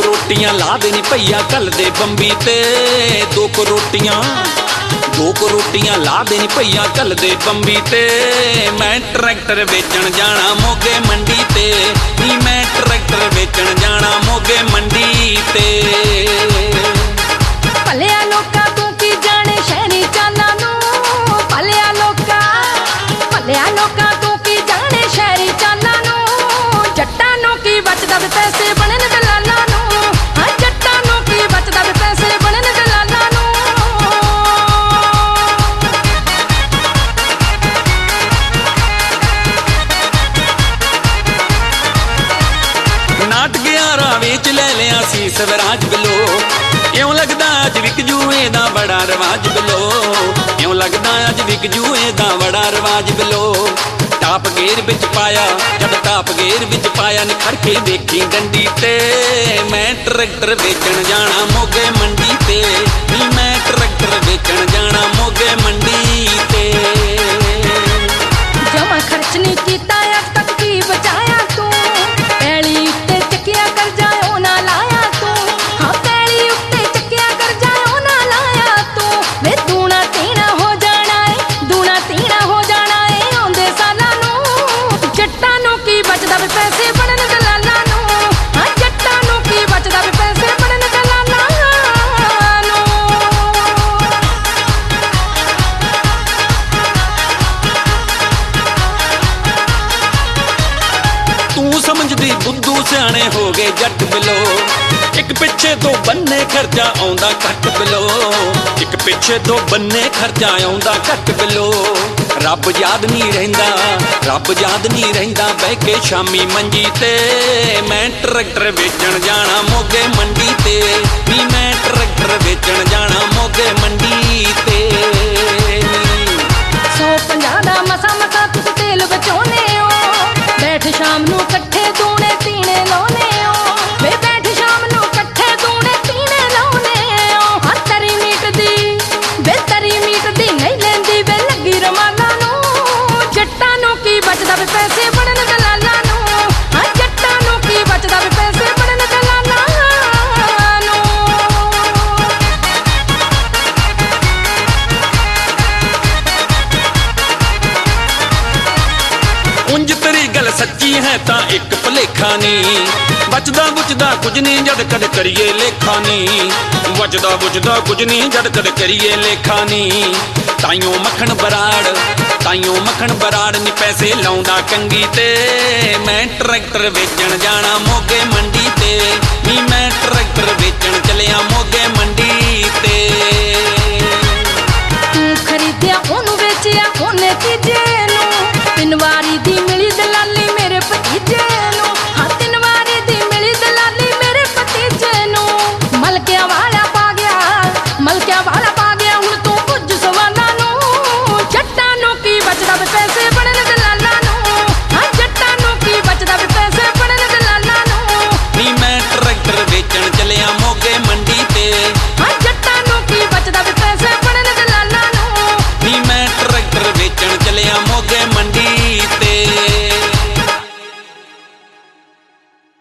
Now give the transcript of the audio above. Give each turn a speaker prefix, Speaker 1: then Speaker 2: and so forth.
Speaker 1: रोटियां ला देनी भैया कल दे बंबी ते। दो को रोटियां ला देनी भैया कल दे बंबी ते। मैं ट्रैक्टर बेचण जाना मोगे मंडी ते। मैं ट्रैक्टर बेचण जाना मोगे मंडी ते।
Speaker 2: भलिया लोका तू की जाने शहरी चालां नूं। भलिया लोका तू की जाने शहरी चालां नूं। जट्टां नूं की बचदा वे पैसे बनन दलालां नूं। हां जट्टां नूं की बचदा वे पैसे बनन दलालां नूं।
Speaker 1: नाट 11 विच ले लिया सी स्वराज बिलो। क्यों लगदा अज विक जूए दा बड़ा रवाज बिलो। क्यों लगदा अज विक जूए दा बड़ा रवाज बिलो। टाप गेर विच पाया जब टाप गेर विच पाया निखड़ के देखी डंडी ते। मैं ट्रैक्टर बेचण जाना मोगे मंडी ते। मैं ट्रैक्टर बेचण जाना मोगे मंडी ते।
Speaker 2: जमा खर्च नहीं कीता अज तक की बचाया तू। पैली उत्ते चकिया कर जाओ ना लाया तू। हाँ पैली उत्ते चकिया कर जाओ ना लाया तू। वे दूना तीना हो जाना है, दूना तीना हो जाना है आउंदे सालां नूं। जट्टां नूं की बचदा वे पैसे बनन दलालां नूं। हाँ जट्टां नूं की बचदा वे पैसे बनन दलालां नूं।
Speaker 1: तू समझदी बुद्धू सियाणे हो गए जट बिलो। एक पिछे दो बन्ने खर्चा आउंदा घट बिलो। एक पिछे दो बन्ने खर्चा आउंदा घट बिलो। रब याद नहीं रहिंदा, रब याद नहीं रहिंदा बह के शामी मंजी ते। मैं ट्रैक्टर बेचण जाना मोगे मंडी ते। नी मैं ट्रैक्टर बेचण जाना मोगे मंडी ते।
Speaker 2: 150 दा मसा मसा तुस तेल बचाउने हो। बैठ शाम नूं कट्ठे दूने तीने लाउने हो। वे बैठ शाम नूं कट्ठे दूने तीने लाउने हो। हाँ तरी मीट दी नहीं लैंदी वे लगी रमाला नूं। जट्टां नूं की बचदा वे पैसे बनन दलालां नूं। हाँ जट्टां नूं की बचदा वे पैसे बनन दलालां नूं।
Speaker 1: उंज तेरी गल सच्ची है तां एक भुलेखा नहीं। बचदा बुचदा कुछ नहीं जद कद करिए लेखा नहीं। बचदा बुचदा कुछ नहीं जद कद करिए लेखा नहीं। ताइयों मक्खण बराड़ नी पैसे लाउंदा कंगी ते। मैं ट्रैक्टर बेचण जाना मोगे मंडी